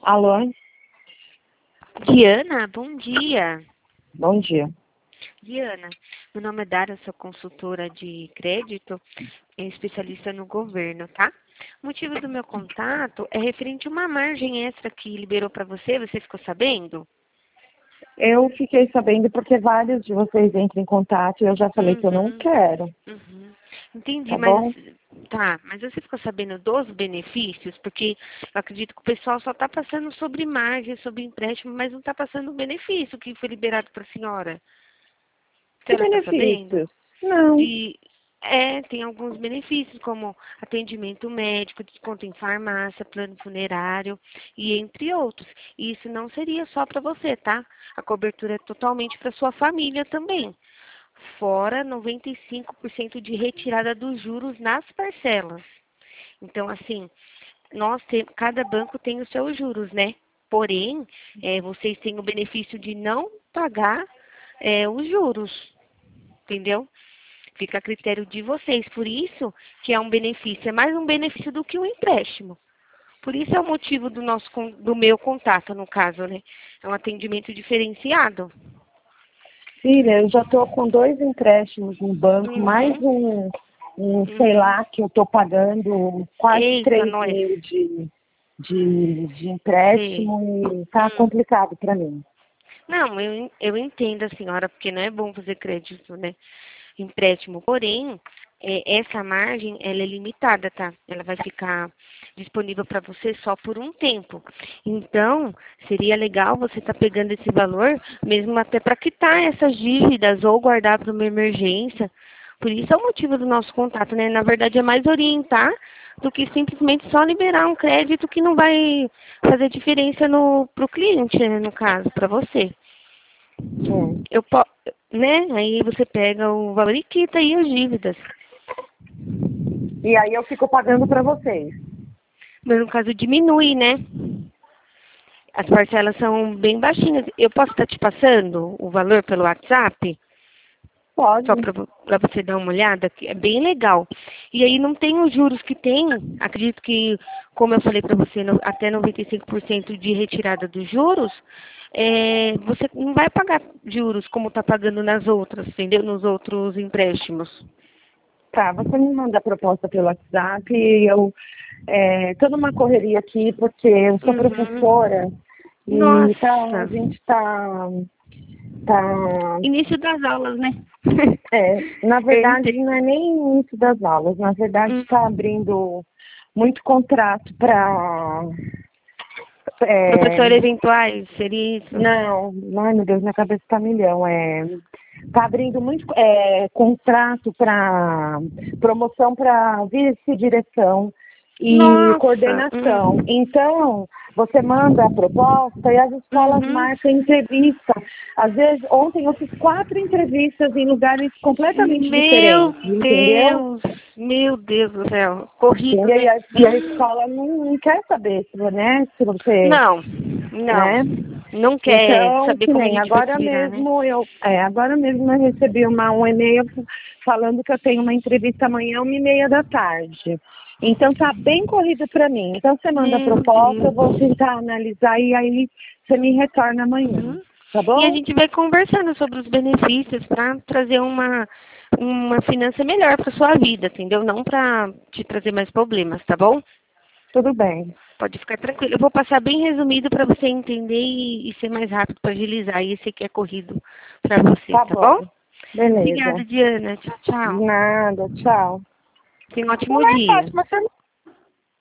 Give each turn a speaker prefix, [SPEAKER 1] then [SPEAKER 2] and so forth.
[SPEAKER 1] Alô,
[SPEAKER 2] Diana, bom dia.
[SPEAKER 1] bom dia.
[SPEAKER 2] Diana, meu nome é Dara, sou consultora de crédito, especialista no governo, tá? O motivo do meu contato é referente a uma margem extra que liberou para você ficou sabendo?
[SPEAKER 1] Eu fiquei sabendo porque vários de vocês entram em contato e eu já falei que eu não
[SPEAKER 2] Uhum,
[SPEAKER 1] quero,
[SPEAKER 2] uhum. Entendi,
[SPEAKER 1] tá
[SPEAKER 2] mas
[SPEAKER 1] bom?
[SPEAKER 2] mas você ficou sabendo dos benefícios? Porque eu acredito que o pessoal só está passando sobre margem, sobre empréstimo, mas não está passando o benefício que foi liberado para a senhora. A
[SPEAKER 1] Que
[SPEAKER 2] senhora está sabendo?
[SPEAKER 1] benefícios? Não.
[SPEAKER 2] Tem alguns benefícios, como atendimento médico, desconto em farmácia, plano funerário e entre outros. E isso não seria só para você, tá? A cobertura é totalmente para sua família também. Fora 95% de retirada dos juros nas parcelas. Então, assim, cada banco tem os seus juros, né? Porém, vocês têm o benefício de não pagar os juros, entendeu? Fica a critério de vocês. Por isso que é um benefício, é mais um benefício do que um empréstimo. Por isso é o motivo do meu contato, no caso, né? É um atendimento diferenciado.
[SPEAKER 1] Filha, eu já estou com 2 empréstimos no banco, mais
[SPEAKER 2] Uhum,
[SPEAKER 1] sei
[SPEAKER 2] uhum.
[SPEAKER 1] lá, que eu estou pagando quase
[SPEAKER 2] Eita,
[SPEAKER 1] 3
[SPEAKER 2] nós.
[SPEAKER 1] mil de
[SPEAKER 2] Sei.
[SPEAKER 1] empréstimo e tá
[SPEAKER 2] Hum.
[SPEAKER 1] complicado para mim.
[SPEAKER 2] Não, eu entendo a senhora, porque não é bom fazer crédito, né? Empréstimo. Porém, essa margem, ela é limitada, tá? Ela vai ficar disponível para você só por um tempo. Então, seria legal você estar pegando esse valor, mesmo até para quitar essas dívidas ou guardar para uma emergência. Por isso é o motivo do nosso contato, né? Na verdade, é mais orientar do que simplesmente só liberar um crédito que não vai fazer diferença para o cliente, né? No caso, para você.
[SPEAKER 1] Hum.
[SPEAKER 2] Eu po né? Aí você pega o valor e quita aí as dívidas.
[SPEAKER 1] E aí eu fico pagando para vocês.
[SPEAKER 2] Mas no caso diminui, né? As parcelas são bem baixinhas. Eu posso estar te passando o valor pelo WhatsApp? Só
[SPEAKER 1] Pode.
[SPEAKER 2] para você dar uma olhada, que é bem legal. E aí não tem os juros que tem. Acredito que, como eu falei para você, até 95% de retirada dos juros, você não vai pagar juros como está pagando nas outras, entendeu? Nos outros empréstimos.
[SPEAKER 1] Tá, você me manda a proposta pelo WhatsApp e eu toda uma correria aqui, porque eu sou professora
[SPEAKER 2] Uhum.
[SPEAKER 1] e a
[SPEAKER 2] Nossa,
[SPEAKER 1] gente tá,
[SPEAKER 2] início das aulas, né?
[SPEAKER 1] na
[SPEAKER 2] Eu
[SPEAKER 1] verdade,
[SPEAKER 2] entendo.
[SPEAKER 1] não é nem início das aulas, na verdade está
[SPEAKER 2] Hum.
[SPEAKER 1] abrindo muito contrato para.
[SPEAKER 2] Professor eventuais, seria isso?
[SPEAKER 1] Não, ai meu Deus, minha cabeça está milhão. Está abrindo muito contrato para promoção para vice-direção e
[SPEAKER 2] Nossa.
[SPEAKER 1] coordenação. Então, você manda a proposta e as escolas
[SPEAKER 2] Uhum.
[SPEAKER 1] marcam entrevista. Às vezes, ontem eu fiz 4 entrevistas em lugares completamente
[SPEAKER 2] Meu
[SPEAKER 1] diferentes, entendeu?
[SPEAKER 2] Deus, meu Deus do céu. Corrido,
[SPEAKER 1] Entendeu?
[SPEAKER 2] né?
[SPEAKER 1] E a escola não quer saber se, né, se você,
[SPEAKER 2] Não, não.
[SPEAKER 1] né?
[SPEAKER 2] Não quer
[SPEAKER 1] Então,
[SPEAKER 2] saber
[SPEAKER 1] que
[SPEAKER 2] como a
[SPEAKER 1] nem
[SPEAKER 2] gente vai se virar, né?
[SPEAKER 1] agora mesmo eu recebi um e-mail falando que eu tenho uma entrevista amanhã, 1h30 da tarde. Então tá bem corrido para mim. Então você manda a
[SPEAKER 2] Meu
[SPEAKER 1] proposta, eu vou
[SPEAKER 2] Deus.
[SPEAKER 1] tentar analisar e aí você me retorna amanhã.
[SPEAKER 2] Uhum.
[SPEAKER 1] Tá
[SPEAKER 2] E a
[SPEAKER 1] bom?
[SPEAKER 2] gente vai conversando sobre os benefícios para trazer uma finança melhor para sua vida, entendeu? Não para te trazer mais problemas, tá bom?
[SPEAKER 1] Tudo bem.
[SPEAKER 2] Pode ficar tranquilo. Eu vou passar bem resumido para você entender e ser mais rápido para agilizar. E esse aqui é corrido para você,
[SPEAKER 1] Tá
[SPEAKER 2] tá bom?
[SPEAKER 1] bom. Beleza.
[SPEAKER 2] Obrigada, Diana. Tchau,
[SPEAKER 1] De
[SPEAKER 2] tchau.
[SPEAKER 1] nada. Tchau.
[SPEAKER 2] Tenha um ótimo dia.